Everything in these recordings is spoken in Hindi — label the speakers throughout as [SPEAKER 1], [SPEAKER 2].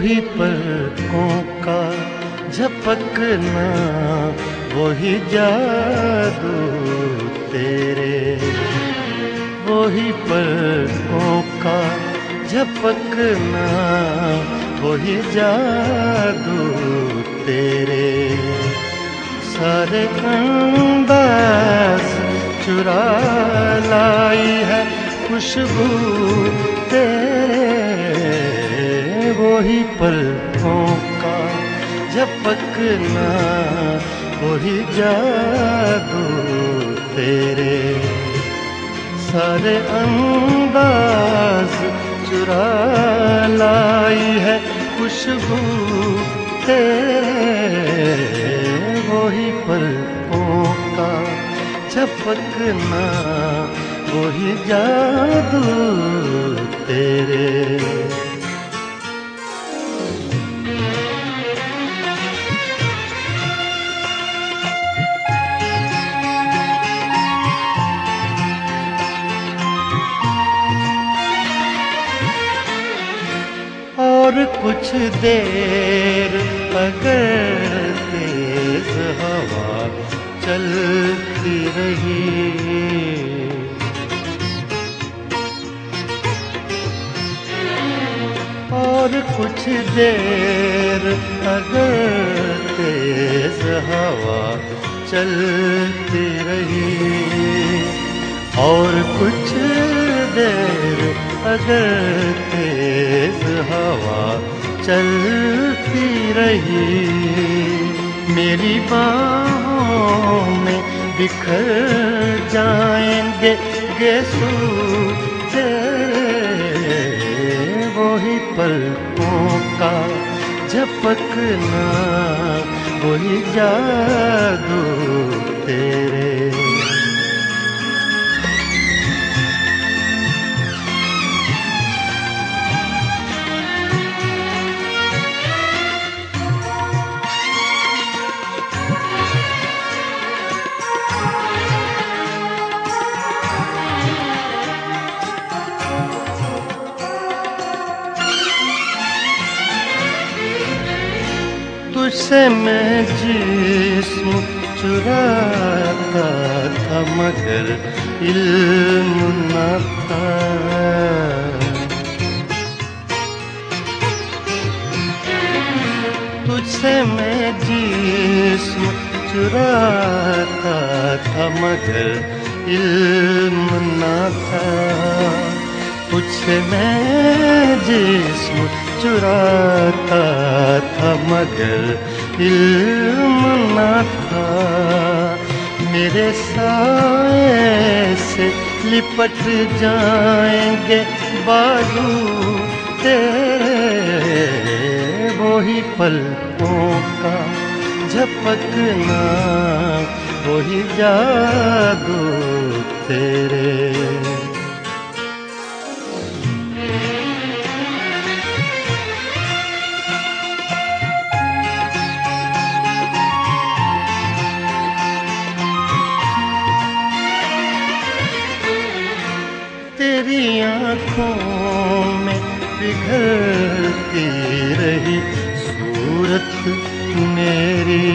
[SPEAKER 1] वही पलकों का झपकना, वही जादू तेरे। वही पलकों का झपकना, वही जादू तेरे। सारे अंदाज चुरा लाई है खुशबू तेरे। वही पलकों का झपकना, वही जादू तेरे। सारे अंदाज चुरा लाई है खुशबू तेरे। वही पलकों का झपकना, वही जादू तेरे। और कुछ देर अगर तेज हवा चलती रही, और कुछ देर अगर तेज हवा चलती रही, और कुछ देर अगर तेज हवा चलती रही, मेरी बाहों में बिखर जाएंगे गेसू तेरे। वही पलकों का झपकना, वही जादू तेरे। तुझसे मैं जिस्म चुराता था मगर इल्म न था। तुझसे मैं जिस्म चुराता था मगर इल्म न था। तुझसे मैं जिस्म चुराता था मगर इल्म न था। मेरे साए से लिपट जाएंगे बाजू तेरे। वही पलकों का झपकना, वही जादू तेरे। तेरी आँखों में पिघलती रही सूरत मेरी।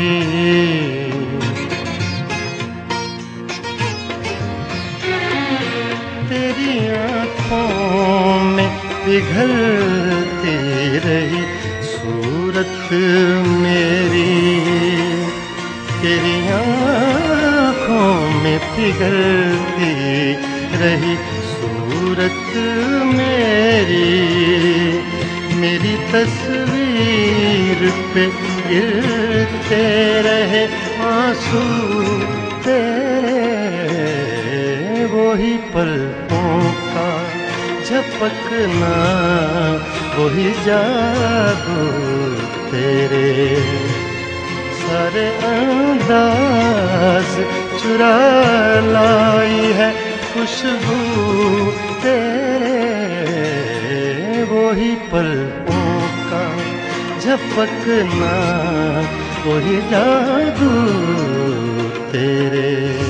[SPEAKER 1] तेरी आँखों में पिघलती रही सूरत मेरी। तेरी आँखों में पिघलती रही सूरत मेरी। मेरी तस्वीर पे गिरते रहे आंसू तेरे। वही पलकों का झपकना, वही जादू तेरे। सारे अंदाज चुरा लाई है खुशबू तेरे। वही पलकों का झपकना, वही जादू तेरे।